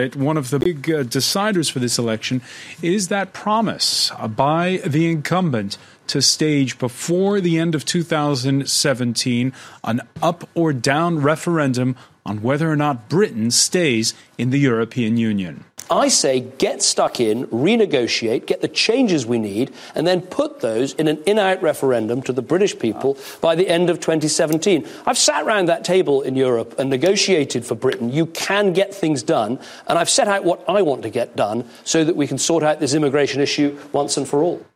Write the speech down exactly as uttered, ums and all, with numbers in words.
One of the big uh, deciders for this election is that promise uh, by the incumbent to stage before the end of two thousand seventeen an up or down referendum on whether or not Britain stays in the European Union. I say get stuck in, renegotiate, get the changes we need, and then put those in an in-out referendum to the British people by the end of twenty seventeen. I've sat around that table in Europe and negotiated for Britain. You can get things done, and I've set out what I want to get done so that we can sort out this immigration issue once and for all.